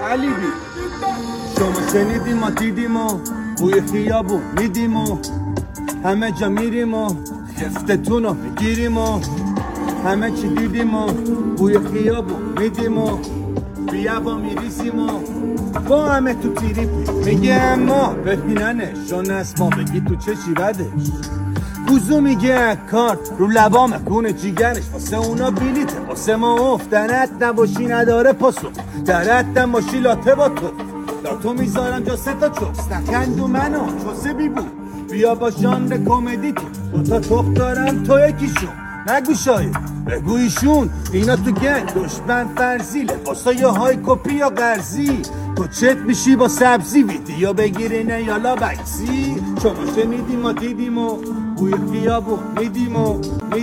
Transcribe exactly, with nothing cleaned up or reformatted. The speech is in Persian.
علیبی شما شنیدیم ما دیدیم و بوی خیابون میدیم و همه جا میریم و خفتتون رو میگیریم و همه چی دیدیم و بوی خیابون میدیم و بیا با میریزیم و با همه تو تیریپی میگه اما ببیننش چون اسما بگی تو چشی بدش گوزو میگه کارت رو لبام خونه جیگرش واسه اونا بیلیته واسه ما افت درت نباشی نداره پاسو درت نباشی لاته با تو لاتو میذارم جا سه تا چوست نخندو منو چوسه بی بود بیا با ژانر کمدی تو دوتا تخت دارم تو یکیشون نگو شاید بگو ایشون اینا تو گنگ دشمن فرزیله واسه یه های کپی یا قرضی تو چت میشی با سبزی ویدیو بگیرینه یالا بکسی شما شنیدیم و دیدیم و بوی خیابون میدیم و